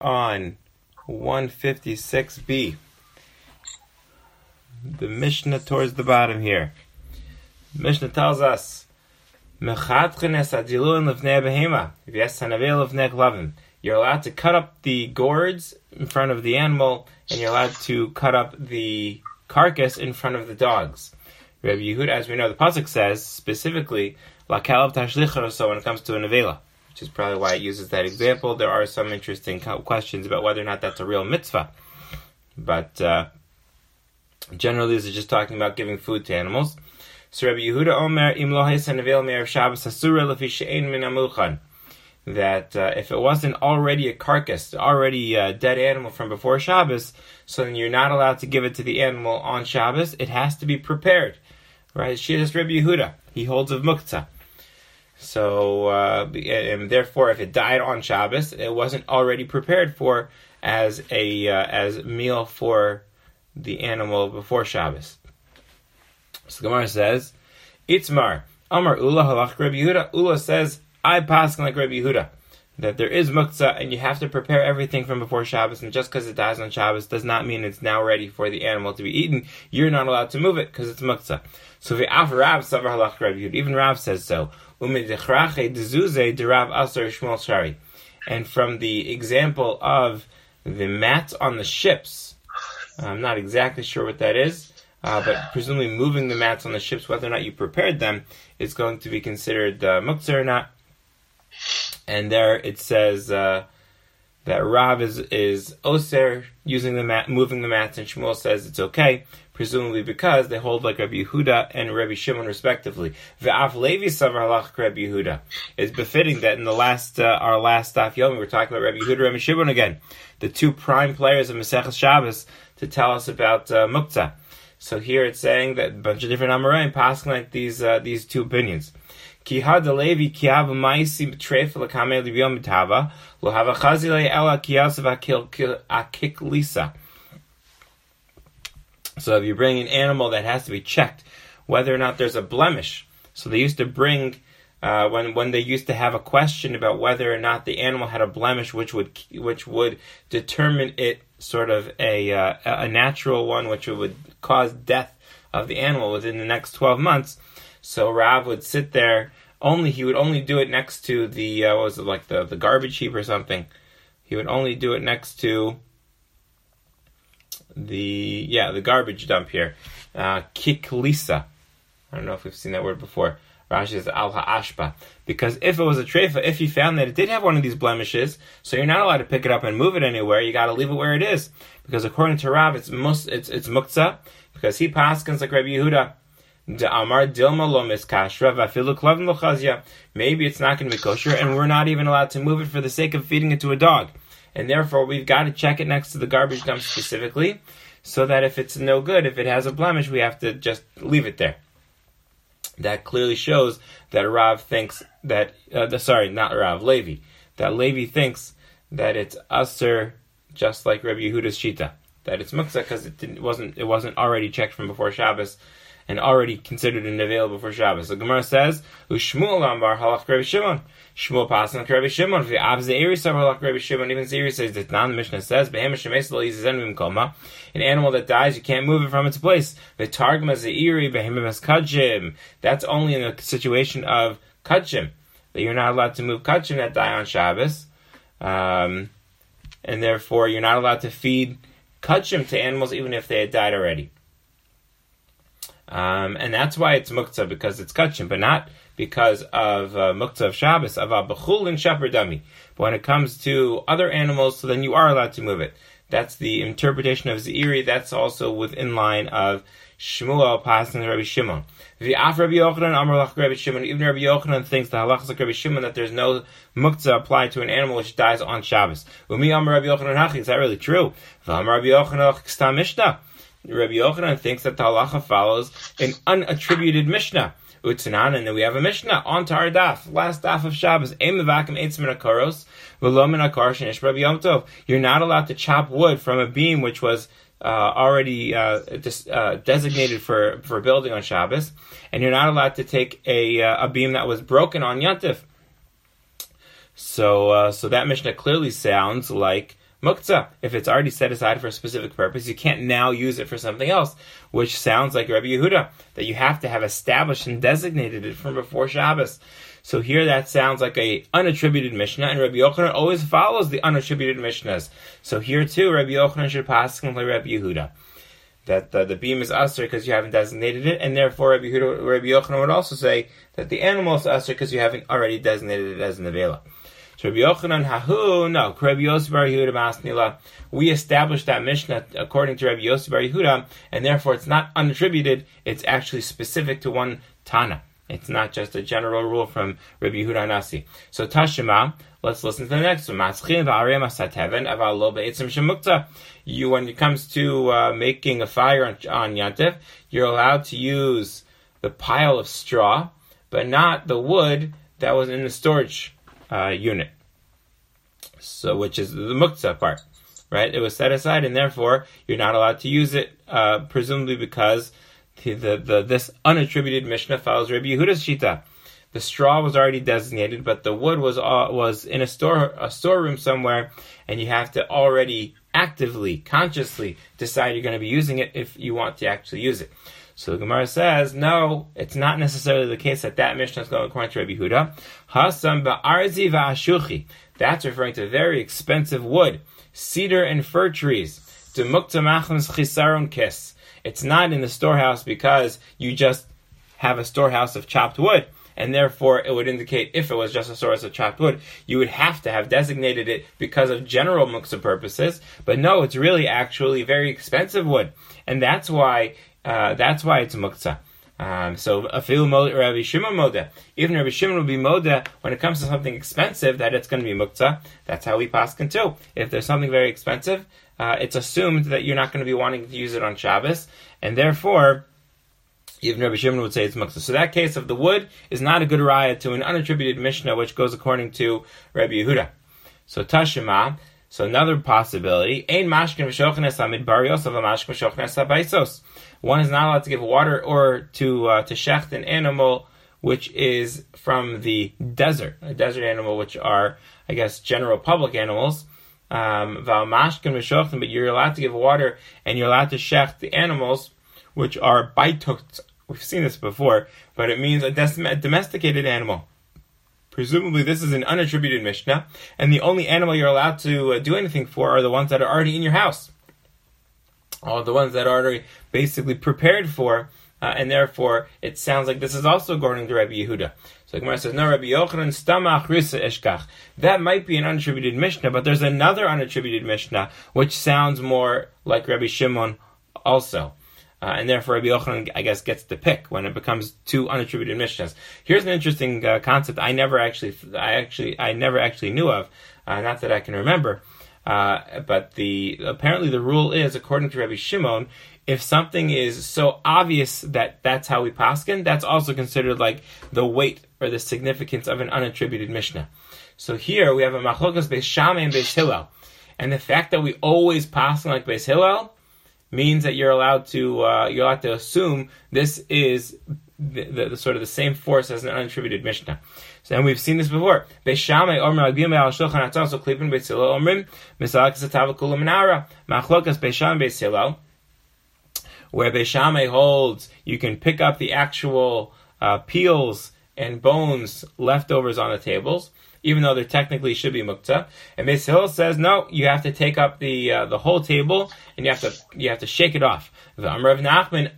on 156b. The Mishnah towards the bottom here. The Mishnah tells us, you're allowed to cut up the gourds in front of the animal, and you're allowed to cut up the carcass in front of the dogs. Rabbi Yehuda, as we know, the pasuk says specifically, "La kalav tashlicha," so when it comes to a nevela, which is probably why it uses that example. There are some interesting questions about whether or not that's a real mitzvah, but generally, this is just talking about giving food to animals. So Rabbi Yehuda Omer, Im lo ha'isa nevel me'erev Shabbos asura lefi she'ein min amuchan. That if it wasn't already a carcass, already a dead animal from before Shabbos, so then you're not allowed to give it to the animal on Shabbos. It has to be prepared, right? Shiras Rabbi Yehuda, he holds of muktzah. So, and therefore, if it died on Shabbos, it wasn't already prepared for as a meal for the animal before Shabbos. So Gemara says, Itzmar, Amar Ula halach Rabbi Yehuda. Ula says, I pass like Rabbi Yehuda, that there is muktzah and you have to prepare everything from before Shabbos, and just because it dies on Shabbos does not mean it's now ready for the animal to be eaten. You're not allowed to move it because it's muktzah. So Rav savar halach Rabbi Yehuda. Even Rav says so. And from the example of the mats on the ships, I'm not exactly sure what that is. But presumably moving the mats on the ships, whether or not you prepared them, is going to be considered muktzah or not. And there it says that Rav is oser using the mat, moving the mats, and Shmuel says it's okay, presumably because they hold like Rabbi Yehuda and Rabbi Shimon respectively. Ve'af Levi savar halach Rabbi Yehuda. It's befitting that in the last our last Daf Yomi we're talking about Rabbi Yehuda and Rabbi Shimon again, the two prime players of Maseches Shabbos, to tell us about muktzah. So here it's saying that a bunch of different Amoraim passing like these two opinions. Ki had Levi ki have ma'isi b'treif l'kamei l'yom b'tava lo have a chazilei ela ki yasav akik lisa. So if you bring an animal that has to be checked whether or not there's a blemish. So they used to bring when they used to have a question about whether or not the animal had a blemish, which would determine it sort of a natural one, which would cause death of the animal within the next 12 months. So Rav would sit there. He would only do it next to the the garbage heap or something. He would only do it next to the garbage dump here. Kiklisa. I don't know if we've seen that word before. Rashi says al ha'ashpa, because if it was a treifa, if you found that it did have one of these blemishes, so you're not allowed to pick it up and move it anywhere. You got to leave it where it is, because according to Rav, it's muktzah, because he paskins like Rabbi Yehuda. Amar dilma lo miskashra v'afilu klavim lo chazya. Maybe it's not going to be kosher, and we're not even allowed to move it for the sake of feeding it to a dog, and therefore we've got to check it next to the garbage dump specifically, so that if it's no good, if it has a blemish, we have to just leave it there. That clearly shows that Rav thinks that, Levi. That Levi thinks that it's aser, just like Rabbi Yehuda's shita. That it's muktzah because it wasn't already checked from before Shabbos and already considered a nevel before Shabbos. The Gemara says, Ushmuel ambar halach Rabbi Shimon. Shmuel passing like Rabbi Shimon. V'av ze'iri savar halach Rabbi Shimon. Even Ze'iri says that now the Mishnah says, Behem shemes lo yizazen v'mkoma. An animal that dies, you can't move it from its place. V'targma ze'iri behem kachim. That's only in a situation of kachim, that you're not allowed to move kachim that die on Shabbos, and therefore you're not allowed to feed kachim to animals even if they had died already. And that's why it's muktzah, because it's kachim, but not because of muktzah of Shabbos, of bechul and shaper dami. But when it comes to other animals, so then you are allowed to move it. That's the interpretation of Ze'iri. That's also within line of Shmuel passing Rabbi Shimon. V'af Rabbi Yochanan amar lach Rabbi Shimon. Even Rabbi Yochanan thinks the halachas like Rabbi Shimon, that there's no muktzah applied to an animal which dies on Shabbos. Umi amar Rabbi Yochanan hachi. Is that really true? V'amar Rabbi Yochanan kstam mishnah. Rabbi Yochanan thinks that the halacha follows an unattributed mishnah. Utzanan, and then we have a mishnah on to our daf, last daf of Shabbos. You're not allowed to chop wood from a beam which was already designated for building on Shabbos, and you're not allowed to take a beam that was broken on Yontif. So that Mishnah clearly sounds like muktzah. If it's already set aside for a specific purpose, you can't now use it for something else, which sounds like Rabbi Yehuda, that you have to have established and designated it from before Shabbos. So here that sounds like a unattributed Mishnah, and Rabbi Yochanan always follows the unattributed Mishnahs. So here too, Rabbi Yochanan should pass like Rabbi Yehuda, that the beam is usher because you haven't designated it, and therefore Rabbi Yochanan would also say that the animal is usher because you haven't already designated it as an avela. So Rabbi Yochanan, no, Rabbi Yossi bar Yehuda Masnila, we established that Mishnah according to Rabbi Yossi bar Yehuda, and therefore it's not unattributed, it's actually specific to one Tana. It's not just a general rule from Rabbi Yehuda Nasi. So Tashima, let's listen to the next one. When it comes to making a fire on Yantif, you're allowed to use the pile of straw, but not the wood that was in the storage unit. So, which is the muktzah part, right? It was set aside, and therefore you're not allowed to use it, presumably because this unattributed Mishnah follows Rabbi Yehuda's shita. The straw was already designated, but the wood was in a storeroom somewhere, and you have to already actively, consciously decide you're going to be using it if you want to actually use it. So the Gemara says, no, it's not necessarily the case that Mishnah is going according to Rabbi Yehuda. Hasam ba'arzi va'ashuchi. That's referring to very expensive wood, cedar and fir trees. Demukta machmas chisaron kis. It's not in the storehouse because you just have a storehouse of chopped wood, and therefore it would indicate if it was just a storehouse of chopped wood, you would have to have designated it because of general muktzah purposes. But no, it's really actually very expensive wood, and that's why it's muktzah. So afilu Rabbi Shimon moda. Even Rabbi Shimon will be moda when it comes to something expensive that it's going to be muktzah. That's how we paskin too. If there's something very expensive, it's assumed that you're not going to be wanting to use it on Shabbos, and therefore, even Rabbi Shimon would say it's muktzah. So that case of the wood is not a good raya to an unattributed Mishnah, which goes according to Rabbi Yehuda. So Tashima, so another possibility, ein mashkin v'shochnes amid barios of a mashkin v'shochnes habaisos. One is not allowed to give water or to shecht an animal which is from the desert, a desert animal, which are, I guess, general public animals. But you're allowed to give water and you're allowed to shecht the animals which are baitut. We've seen this before, but it means a domesticated animal. Presumably this is an unattributed Mishnah, and the only animal you're allowed to do anything for are the ones that are already in your house. All the ones that are already basically prepared for, and therefore it sounds like this is also according to Rabbi Yehuda. So Gemara says, no, Rabbi Yochanan stamach risa eshkach. That might be an unattributed Mishnah, but there's another unattributed Mishnah which sounds more like Rabbi Shimon also. And therefore Rabbi Yochanan, I guess, gets to pick when it becomes two unattributed Mishnahs. Here's an interesting concept I never actually knew of, not that I can remember. But apparently the rule is, according to Rabbi Shimon, if something is so obvious that that's how we paskin, that's also considered like the weight or the significance of an unattributed Mishnah. So here we have a machlokas Beis Shammai and Beis Hillel, and the fact that we always paskin like Beis Hillel means that you're allowed to assume this is the sort of the same force as an unattributed Mishnah. So, and we've seen this before. Beis Shammai omer agim al shulchan atzah, so klipin Beis Hillel omrim misalak satav kula menara machlokas Beis Shammai Beis Hillel, where Beis Shammai holds you can pick up the actual peels and bones leftovers on the tables, even though there technically should be muktzah. And Beis Hillel says no, you have to take up the whole table and you have to shake it off. And Rav Nachman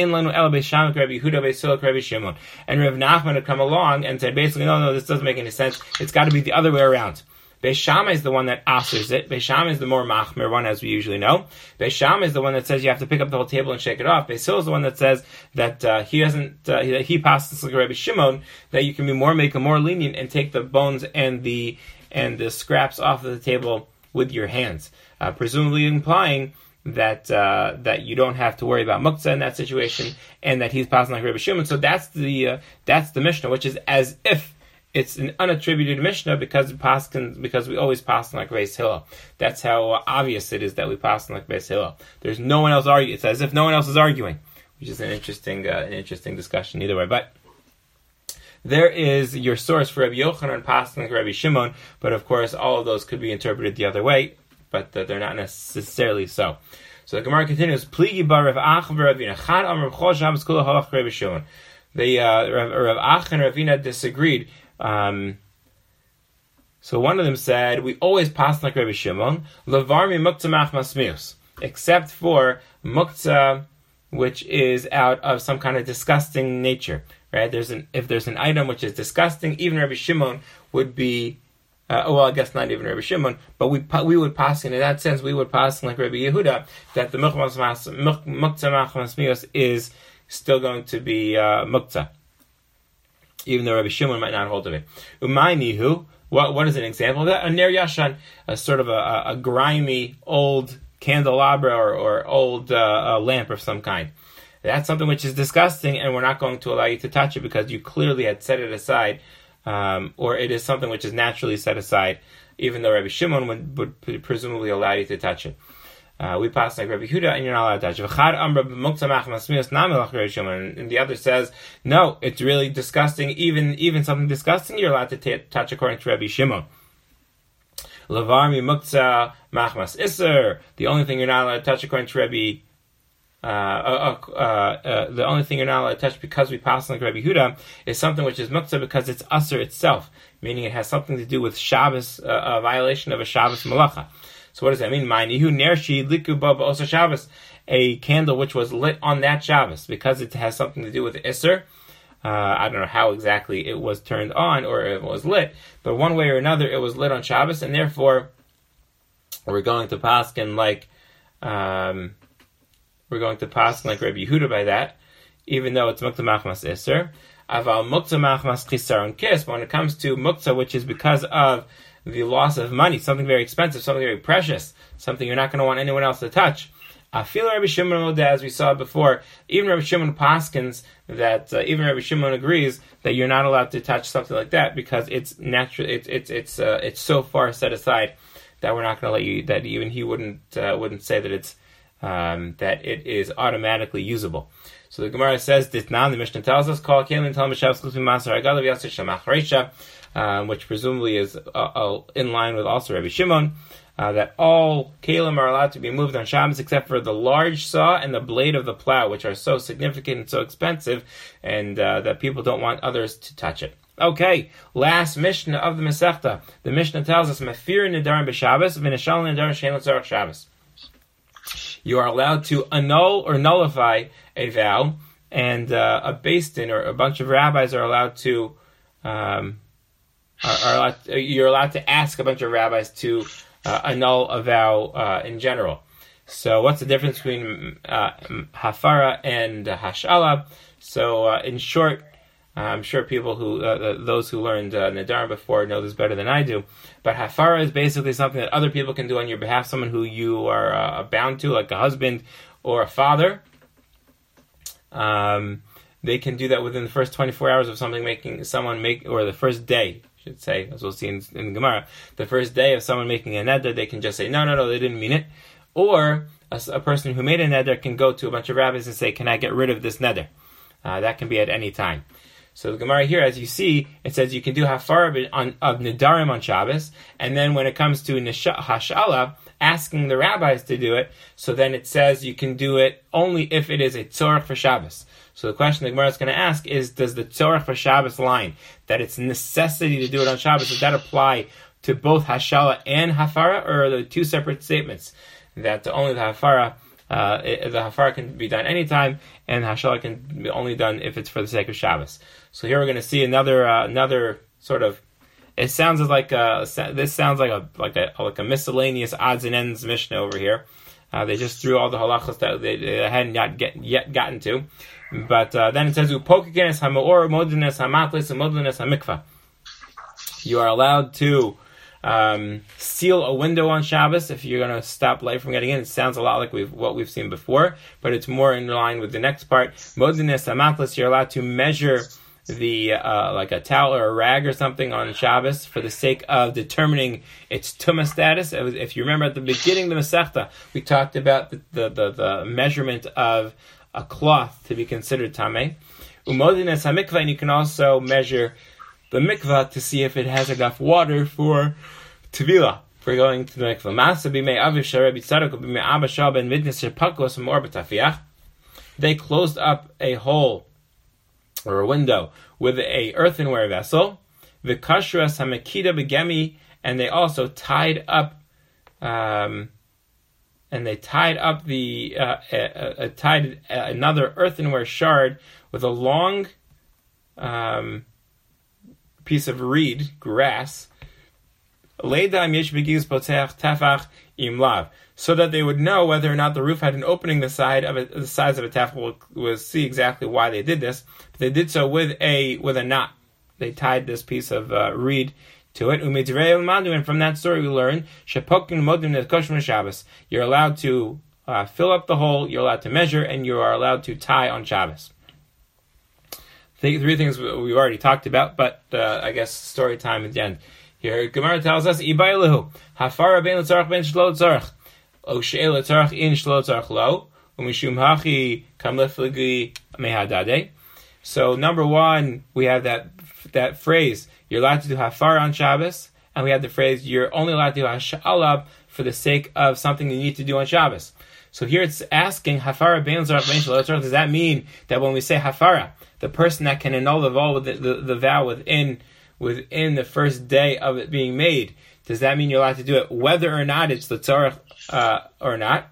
had come along and said basically no, this doesn't make any sense. It's got to be the other way around. Beis Shammai is the one that asers it. Beis Shammai is the more machmir one, as we usually know. Beis Shammai is the one that says you have to pick up the whole table and shake it off. Beis Hillel is the one that says that he passes like Rabbi Shimon, that you can be more lenient and take the bones and the scraps off of the table with your hands, presumably implying that you don't have to worry about muktzah in that situation, and that he's passing like Rabbi Shimon. So that's the Mishnah, which is as if it's an unattributed Mishnah because we always pass like Beis Hillel. That's how obvious it is that we pass like Beis Hillel. There's no one else arguing. It's as if no one else is arguing, which is an interesting discussion either way. But there is your source for Rabbi Yochanan passing like Rabbi Shimon, but of course all of those could be interpreted the other way. but they're not necessarily so. So the Gemara continues, Pligi bar Rav Ach v'Ravina. Chad amar b'chol Shabbos kula halach Rabbi Shimon. Rav Ach and Ravina disagreed. So one of them said, we always pass like Rabbi Shimon, Levar mi muktzah machmas mius, except for muktzah, which is out of some kind of disgusting nature. Right? If there's an item which is disgusting, even Rabbi Shimon would be. I guess not even Rabbi Shimon, but we would pass in that sense. We would pass like Rabbi Yehuda that the muktzah machmas mius is still going to be muktzah, even though Rabbi Shimon might not hold of it. Umaynihu. What is an example of that? A ner yashan, a sort of a grimy old candelabra or old lamp of some kind. That's something which is disgusting, and we're not going to allow you to touch it because you clearly had set it aside, or it is something which is naturally set aside, even though Rabbi Shimon would presumably allow you to touch it. We pass like Rabbi Yehuda, and you're not allowed to touch it. And the other says, no, it's really disgusting. Even something disgusting, you're allowed to touch according to Rabbi Shimon. Lavar mi muktzah machmas iser. The only thing you're not allowed to touch according to Rabbi. The only thing you're not allowed to touch because we pass like Rabbi Yehuda is something which is muktzah because it's aser itself, meaning it has something to do with Shabbos, a violation of a Shabbos malacha. So what does that mean? A candle which was lit on that Shabbos, because it has something to do with Isser. I don't know how exactly it was turned on or it was lit, but one way or another it was lit on Shabbos, and therefore we're going to paskin like Rabbi Yehuda by that, even though it's muktzah machmas Isser. Aval muktzah machmas chisaron kis. But when it comes to muktzah, which is because of the loss of money, something very expensive, something very precious, something you're not going to want anyone else to touch. I feel Rabbi Shimon, as we saw before, even Rabbi Shimon paskins that even Rabbi Shimon agrees that you're not allowed to touch something like that because it's natural. It's so far set aside that we're not going to let you. That even he wouldn't say that it's that it is automatically usable. So the Gemara says this now. The Mishnah tells us, "Call Kalim Tal Mishav Schlusim Masar Agalav Yasser Shamach Reisha," which presumably is in line with also Rabbi Shimon, that all kalim are allowed to be moved on Shabbos except for the large saw and the blade of the plow, which are so significant and so expensive, and that people don't want others to touch it. Okay, last Mishnah of the Masechta. The Mishnah tells us, Mefir Nidarim B'Shabbos, V'Nishal Nidarim Shein L'Tzorach Shabbos. You are allowed to annul or nullify a vow, and a beis din or a bunch of rabbis are allowed to you're allowed to ask a bunch of rabbis to annul a vow in general. So what's the difference between hafara and hashala? So in short, I'm sure people who those who learned Nadarim before know this better than I do. But hafara is basically something that other people can do on your behalf, someone who you are bound to, like a husband or a father. They can do that within the first 24 hours of someone or the first day, I should say, as we'll see in the Gemara. The first day of someone making a neder, they can just say, no, they didn't mean it. Or a person who made a neder can go to a bunch of rabbis and say, can I get rid of this neder? That can be at any time. So the Gemara here, as you see, it says you can do hafara of nedarim on Shabbos, and then when it comes to hashala, asking the rabbis to do it, so then it says you can do it only if it is a tzorach for Shabbos. So the question the Gemara is going to ask is, does the tzorach for Shabbos line, that it's necessity to do it on Shabbos, does that apply to both hashala and hafara, or are there two separate statements? That only the hafara can be done anytime, and hashala can be only done if it's for the sake of Shabbos. So here we're going to see another sort of. It sounds like this sounds like a miscellaneous odds and ends Mishnah over here. They just threw all the halachas that they hadn't yet gotten to, but then it says upokikenes hamaor modines hamatlis and modines hamikva. You are allowed to seal a window on Shabbos if you're going to stop light from getting in. It sounds a lot like what we've seen before, but it's more in line with the next part. Modines hamatlis, you're allowed to measure the like a towel or a rag or something on Shabbos for the sake of determining its tumah status. If you remember at the beginning of the Masechta, we talked about the measurement of a cloth to be considered tameh. Umodines hamikvah, and you can also measure the mikvah to see if it has enough water for tevilah. for going to the mikveh. Masa b'mei aviv she'Rebbi Tzadok b'mei Abba Shal ben Midnis shepakos mor b'tafiach. They closed up a hole or a window with a earthenware vessel. V'kashras hamekida b'gemi, and they also tied up. And they tied up another earthenware shard with a long piece of reed, grass, so that they would know whether or not the roof had an opening the size of a tefach. We'll see exactly why they did this. But they did so with a knot. They tied this piece of reed to it. And from that story we learn you're allowed to fill up the hole, you're allowed to measure, and you are allowed to tie on Shabbos. Three things we've already talked about, but I guess story time at the end. Here, Gemara tells us, Ibailahu, Hafara ben l'tzarech ben shlo l'tzarech, O she'el l'tzarech in shlo l'tzarech lo, Umishum hachi kam lefligi mehadade. So number one, we have that phrase, you're allowed to do hafara on Shabbos, and we have the phrase, you're only allowed to do hash'alab for the sake of something you need to do on Shabbos. So here it's asking, hafara ben l'tzarech ben shlo l'tzarech, does that mean that when we say hafara, the person that can annul the vow within the first day of it being made, does that mean you're allowed to do it whether or not it's the tzarech or not?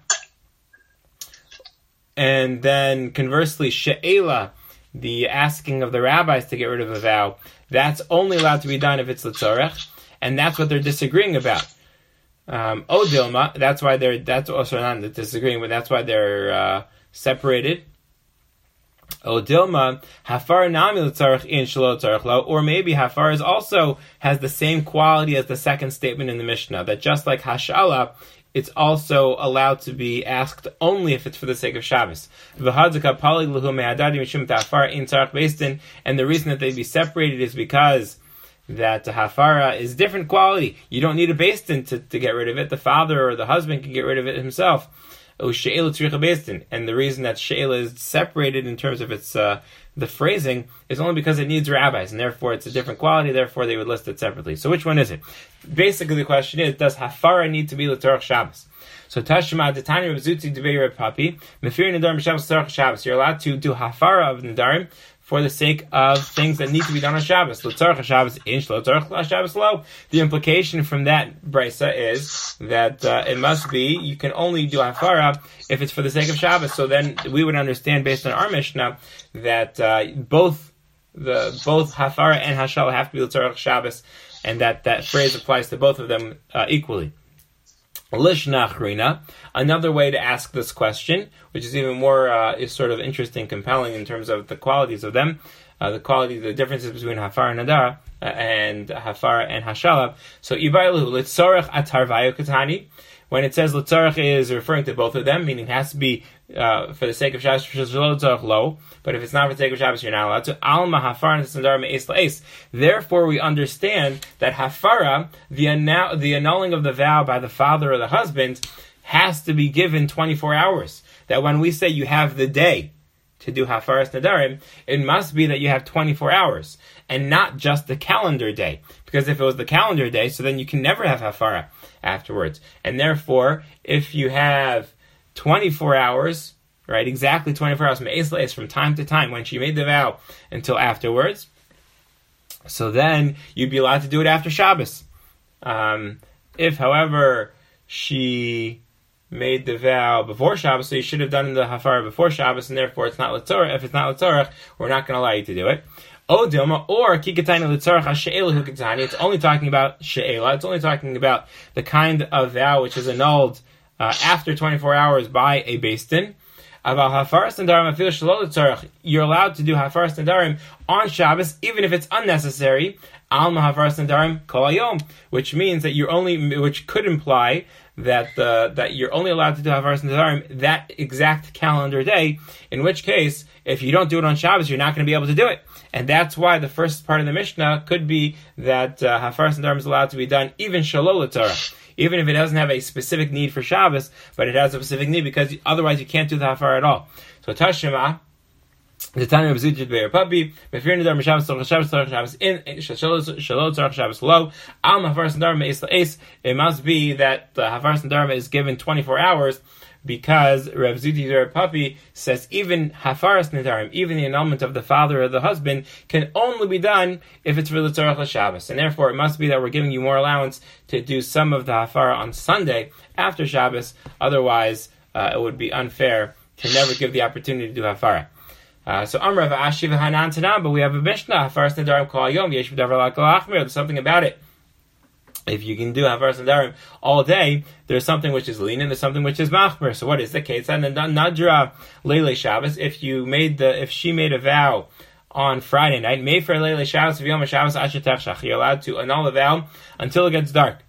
And then conversely, she'ela, the asking of the rabbis to get rid of a vow, that's only allowed to be done if it's the tzarech, and that's what they're disagreeing about. Odilma, that's also not disagreeing, but that's why they're separated. Odilma, hafar nami l'tzarech in shelo l'tzarech lo, or maybe hafar is also has the same quality as the second statement in the Mishnah, that just like hashala, it's also allowed to be asked only if it's for the sake of Shabbos. And the reason that they'd be separated is because that hafara is different quality. You don't need a beis din to get rid of it. The father or the husband can get rid of it himself. And the reason that she'ela is separated in terms of its the phrasing is only because it needs rabbis, and therefore it's a different quality, therefore they would list it separately. So which one is it? Basically the question is, does hafara need to be l'tzarech Shabbos? So Tashma Detani Reb Zuti Debei Reb Papi, Mefir Nedarim Shabbos l'tzarech Shabbos. You're allowed to do hafara of Nedarim for the sake of things that need to be done on Shabbos. L'tzarech Shabbos in l'tzarech Shabbos lo. The implication from that brisa is that it must be, you can only do hafara if it's for the sake of Shabbos. So then we would understand based on our Mishnah that both hafara and hashala have to be l'tzarech Shabbos, and that phrase applies to both of them equally. Lishnachrina, another way to ask this question, which is even more is sort of interesting, compelling in terms of the qualities of them, the differences between hafara and nadara and hafara and hashala. So ibailu litzarech atarvayu katani. When it says litzarech is referring to both of them, meaning it has to be for the sake of Shabbos low. But if it's not for the sake of Shabbos, you're not allowed to. Alma hafara and me'es la'es. Therefore, we understand that hafara, the annulling of the vow by the father or the husband, has to be given 24 hours. That when we say you have the day to do hafaras nadarim, it must be that you have 24 hours, and not just the calendar day. Because if it was the calendar day, so then you can never have hafara afterwards. And therefore, if you have 24 hours, right, exactly 24 hours, me'es la'es, from time to time, when she made the vow until afterwards, so then you'd be allowed to do it after Shabbos. If, however, she made the vow before Shabbos, so you should have done the hafara before Shabbos, and therefore it's not l'tzorech. If it's not l'tzorech, we're not going to allow you to do it. Odilma, or kikatani l'tzorech ha'she'ela hu katani. It's only talking about she'ela. It's only talking about the kind of vow which is annulled after 24 hours by a beis din. Aval hafaras nadarim afil shelo l'tzorech. You're allowed to do hafaras nadarim on Shabbos, even if it's unnecessary. Alma hafaras nadarim kol hayom, which means that which could imply that you're only allowed to do hafaras nadarim that exact calendar day. In which case, if you don't do it on Shabbos, you're not going to be able to do it. And that's why the first part of the Mishnah could be that hafaras nadarim is allowed to be done even shelo l'tzorech, even if it doesn't have a specific need for Shabbos, but it has a specific need because otherwise you can't do the hafara at all. So Tashima, The time of Zuti Beir Puppy, Befir Nadar Shabbos Tzorach Shabbos Tzorach Shabbos in Shalot Tzorach Shabbos Lo Al Hafaras Nedarim Me'is L'Eis. It must be that the Hafaras Nedarim is given 24 hours, because Rav Zuti Beir Puppy says even Hafaras Nedarim, even the annulment of the father or the husband, can only be done if it's for the Tzorach Shabbos, and therefore it must be that we're giving you more allowance to do some of the Hafara on Sunday after Shabbos. Otherwise, it would be unfair to never give the opportunity to do Hafara. So Amrav Ashiv Hanan Tanam, but we have a Mishnah, Hafaras Nedarim Kol Yom, Yesh B'Davar Lakal Achmir. There's something about it. If you can do Hafaras Nedarim all day, there's something which is lenient, there's something which is machmir. So what is the case? And Nadra Leile Shabbos, if she made a vow on Friday night, made for Leile Shabbos, Yom Shabbos Asher Tachshach, you're allowed to annul the vow until it gets dark.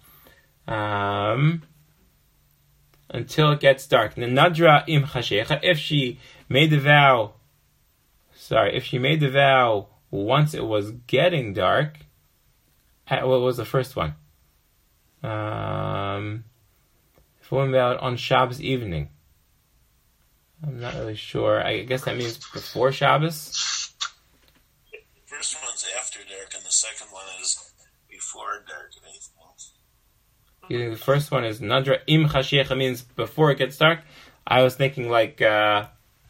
Until it gets dark. The Nadra Im Chashecha, if she made the vow once it was getting dark, what was the first one? If it went out on Shabbos evening, I'm not really sure. I guess that means before Shabbos. The first one's after dark, and the second one is before dark. The first one is Nadra Im Chashiach, means before it gets dark. I was thinking like during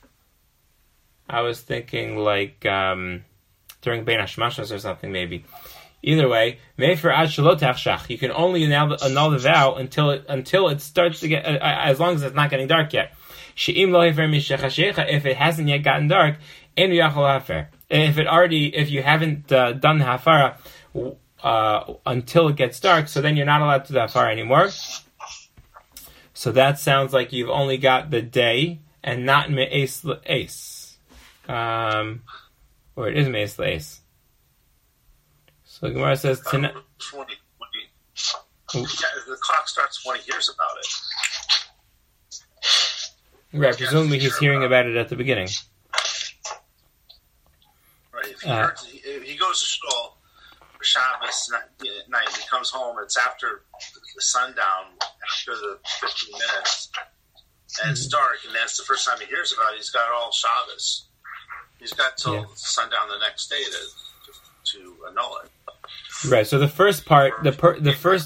Bein Hashmashas or something, maybe. Either way, Mefer Ad Shalot Tachshach, you can only annul the vow until it starts to get, as long as it's not getting dark yet. She'im lo hefer mishachashecha, if it hasn't yet gotten dark, en yachol hafer. If you haven't done the hafara until it gets dark, so then you're not allowed to do the hafara anymore. So that sounds like you've only got the day and not me'es l'es. Or it is me'es l'es. So the Gemara says tonight. The clock starts when he hears about it. Right, presumably he's hearing about it at the beginning. Right. If he goes to shul for Shabbos night, and he comes home, it's after the sundown, after the 15 minutes, and it's dark, and that's the first time he hears about it. He's got all Shabbos. He's got till sundown the next day to annul it. Right. So the first part, the first. If he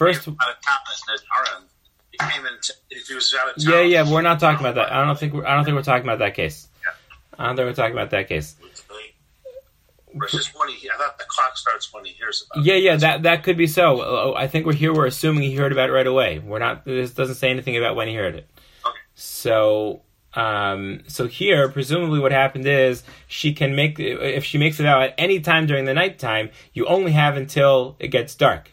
was out of town. Yeah. We're not talking about that. I don't think we're talking about that case. Yeah. I don't think we're talking about that case. Versus when I thought the clock starts when he hears about it. Yeah. That could be so. I think we're assuming he heard about it right away. We're not. This doesn't say anything about when he heard it. Okay. So here, presumably what happened is if she makes it out at any time during the nighttime, you only have until it gets dark.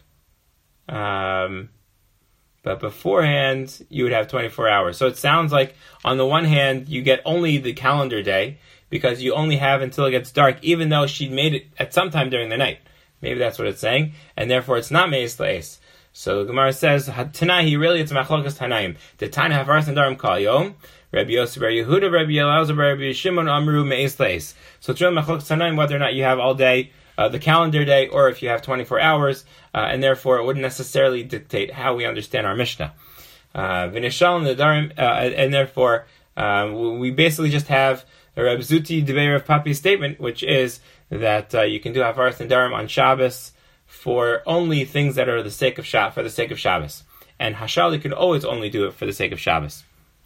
But beforehand, you would have 24 hours. So it sounds like, on the one hand, you get only the calendar day, because you only have until it gets dark, even though she made it at some time during the night. Maybe that's what it's saying. And therefore, it's not me'es l'es. So the Gemara says, Tanahi, really, it's machlokas Tanaim. The Tana Hafaras Nedarim Kol Yom. Rabbi Yosef Bar Yehuda, Rabbi Elazar, Rabbi Shimon Amru Me'es L'Eis. So it's really Machlokes Tanaim whether or not you have all day, the calendar day, or if you have 24 hours, and therefore it wouldn't necessarily dictate how we understand our Mishnah. V'nishal Nedarim, and therefore we basically just have a Reb Zuti Debei Rav Papi's statement, which is that you can do Hafaras Nedarim on Shabbos for only things that are for the sake of Shabbos, and Hashali can always only do it for the sake of Shabbos.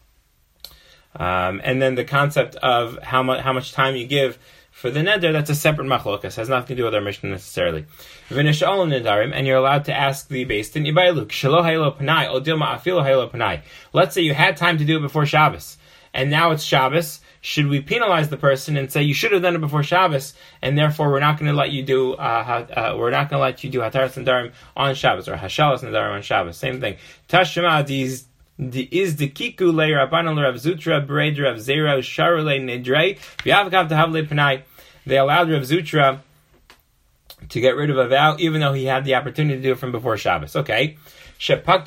And then the concept of how much time you give for the neder, that's a separate machlokas, has nothing to do with our Mishnah necessarily. V'nishal nedarim, and you're allowed to ask the Beis Din ibayluk shelo haylo panai o dilma afilo haylo panai. Let's say you had time to do it before Shabbos, and now it's Shabbos. Should we penalize the person and say you should have done it before Shabbos, and therefore we're not going to let you do Hataras Nedarim on Shabbos, or Hashalas Nedarim on Shabbos? Same thing. Tashema is the kiku le Rabbanan le Rav Zutra Bered Rav Zera Sharu le Nedrei V'Avkav Tahav le Panai. They allowed Rav Zutra to get rid of a vow, even though he had the opportunity to do it from before Shabbos. Okay. That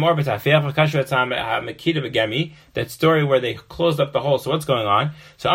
story where they closed up the hole. So what's going on? So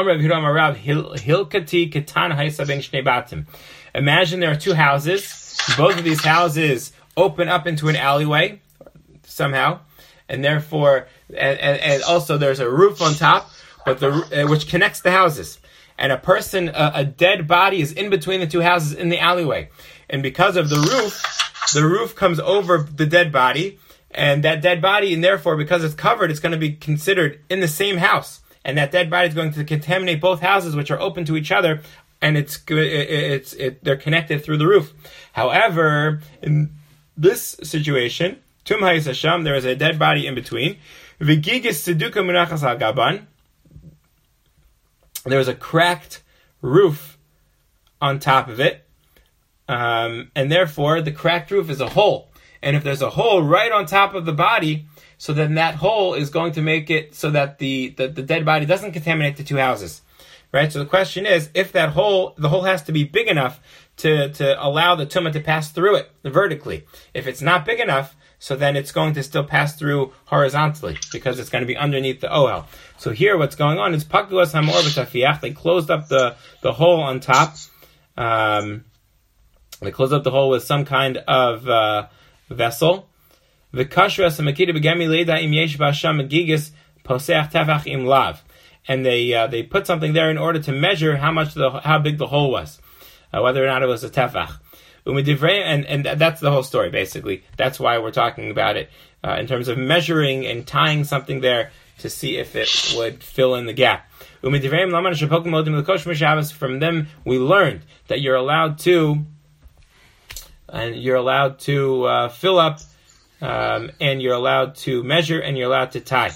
imagine there are two houses. Both of these houses open up into an alleyway somehow, and therefore, and also there's a roof on top, but which connects the houses. and a dead body is in between the two houses in the alleyway. And because of the roof comes over the dead body, and that dead body, and therefore, because it's covered, it's going to be considered in the same house. And that dead body is going to contaminate both houses, which are open to each other, and they're connected through the roof. However, in this situation, Tum Hayis Hasham, there is a dead body in between. V'gigis Seduka Munachas Al Gaban. There is a cracked roof on top of it, and therefore the cracked roof is a hole. And if there's a hole right on top of the body, so then that hole is going to make it so that the dead body doesn't contaminate the two houses, right? So the question is, if the hole has to be big enough to allow the tumah to pass through it vertically. If it's not big enough, so then it's going to still pass through horizontally because it's going to be underneath the ohel. So here, what's going on is pakduas hamor b'tafiach. They closed up the hole on top. They closed up the hole with some kind of vessel. And they put something there in order to measure how big the hole was, whether or not it was a tefach. And that's the whole story, basically. That's why we're talking about it in terms of measuring and tying something there to see if it would fill in the gap. From them, we learned that you're allowed to fill up, and you're allowed to measure, and you're allowed to tie.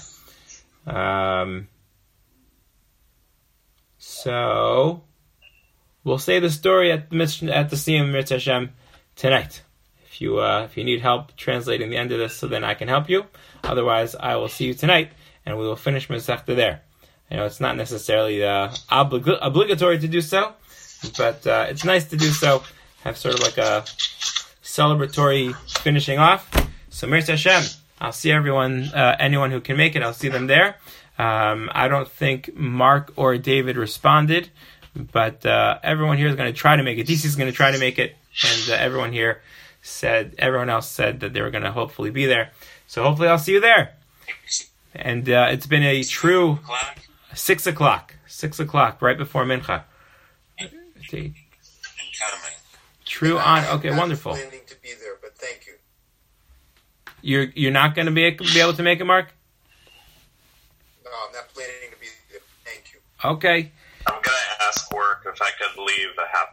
So we'll say the story at the Siyum Mitzvah Hashem tonight. If you need help translating the end of this, so then I can help you. Otherwise, I will see you tonight, and we will finish Masechta there. I know it's not necessarily obligatory to do so, but it's nice to do so. Have sort of like a celebratory finishing off. So Mitzvah Hashem, I'll see everyone, anyone who can make it, I'll see them there. I don't think Mark or David responded, but everyone here is going to try to make it. DC is going to try to make it, and everyone else said that they were going to hopefully be there. So hopefully I'll see you there. And it's been a true 6 o'clock, right before Mincha. True on. Okay, wonderful. Planning to be there, but thank you. You're not going to be able to make it, Mark? No, I'm not planning to be there. Thank you. Okay. I'm going to ask work if I could leave a half